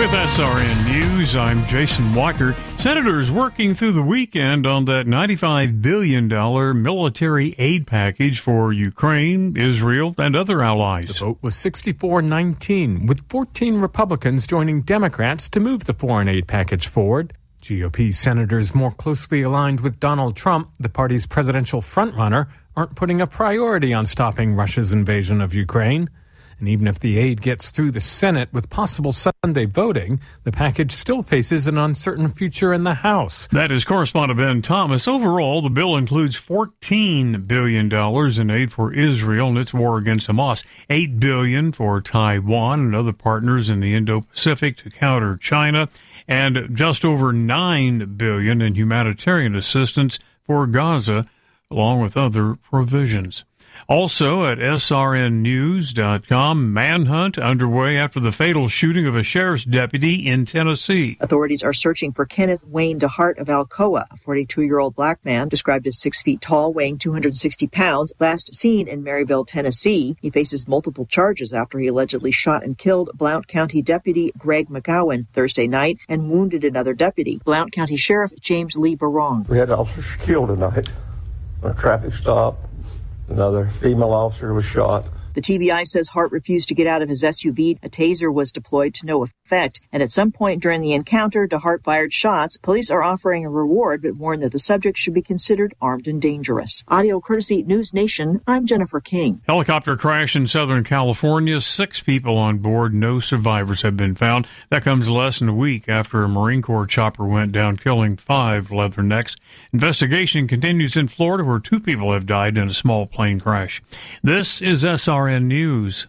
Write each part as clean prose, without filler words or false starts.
With SRN News, I'm Jason Walker. Senators working through the weekend on that $95 billion military aid package for Ukraine, Israel, and other allies. The vote was 64-19, with 14 Republicans joining Democrats to move the foreign aid package forward. GOP senators more closely aligned with Donald Trump, the party's presidential frontrunner, aren't putting a priority on stopping Russia's invasion of Ukraine. And even if the aid gets through the Senate with possible Sunday voting, the package still faces an uncertain future in the House. That is correspondent Ben Thomas. Overall, the bill includes $14 billion in aid for Israel and its war against Hamas, $8 billion for Taiwan and other partners in the Indo-Pacific to counter China, and just over $9 billion in humanitarian assistance for Gaza, along with other provisions. Also at srnnews.com, manhunt underway after the fatal shooting of a sheriff's deputy in Tennessee. Authorities are searching for Kenneth Wayne DeHart of Alcoa, a 42-year-old black man described as 6 feet tall, weighing 260 pounds, last seen in Maryville, Tennessee. He faces multiple charges after he allegedly shot and killed Blount County Deputy Greg McGowan Thursday night and wounded another deputy. Blount County Sheriff James Lee Barong. We had officers killed tonight on a traffic stop. Another female officer was shot. The TBI says Hart refused to get out of his SUV. A taser was deployed to no effect. And at some point during the encounter, DeHart fired shots. Police are offering a reward, but warn that the subject should be considered armed and dangerous. Audio courtesy News Nation. I'm Jennifer King. Helicopter crash in Southern California. 6 people on board. No survivors have been found. That comes less than a week after a Marine Corps chopper went down, killing 5 leathernecks. Investigation continues in Florida, where 2 people have died in a small plane crash. This is SRN News.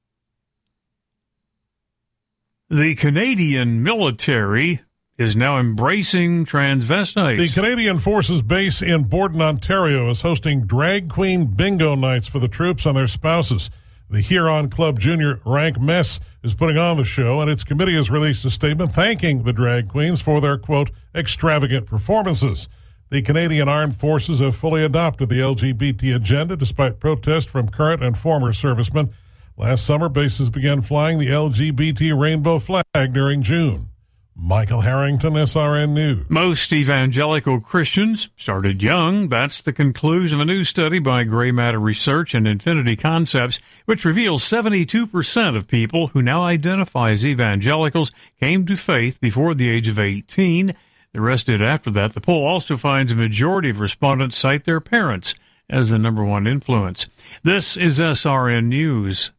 The Canadian military is now embracing transvestites. The Canadian Forces base in Borden, Ontario is hosting drag queen bingo nights for the troops and their spouses. The Huron Club Junior Rank Mess is putting on the show, and its committee has released a statement thanking the drag queens for their, quote, extravagant performances. The Canadian Armed Forces have fully adopted the LGBT agenda despite protest from current and former servicemen. Last summer, bases began flying the LGBT rainbow flag during June. Michael Harrington, SRN News. Most evangelical Christians started young. That's the conclusion of a new study by Gray Matter Research and Infinity Concepts, which reveals 72% of people who now identify as evangelicals came to faith before the age of 18. The rest did after that. The poll also finds a majority of respondents cite their parents as the number one influence. This is SRN News.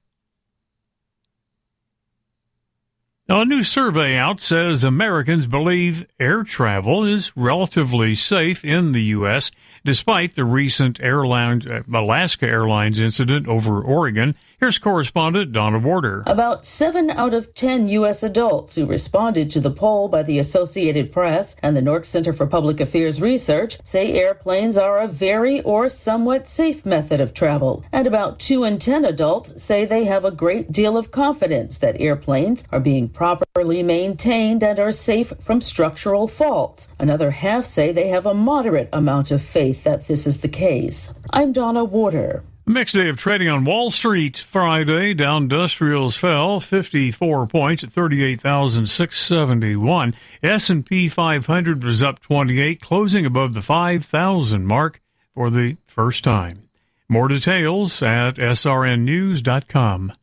Now, a new survey out says Americans believe air travel is relatively safe in the U.S., despite the recent Alaska Airlines incident over Oregon. Here's correspondent Donna Warder. About 7 out of 10 U.S. adults who responded to the poll by the Associated Press and the Nork Center for Public Affairs Research say airplanes are a very or somewhat safe method of travel. And about 2 in 10 adults say they have a great deal of confidence that airplanes are being properly maintained and are safe from structural faults. Another half say they have a moderate amount of faith that this is the case. I'm Donna Warder. A mixed day of trading on Wall Street Friday. Dow Industrials fell 54 points at 38,671. S&P 500 was up 28, closing above the 5,000 mark for the first time. More details at srnnews.com.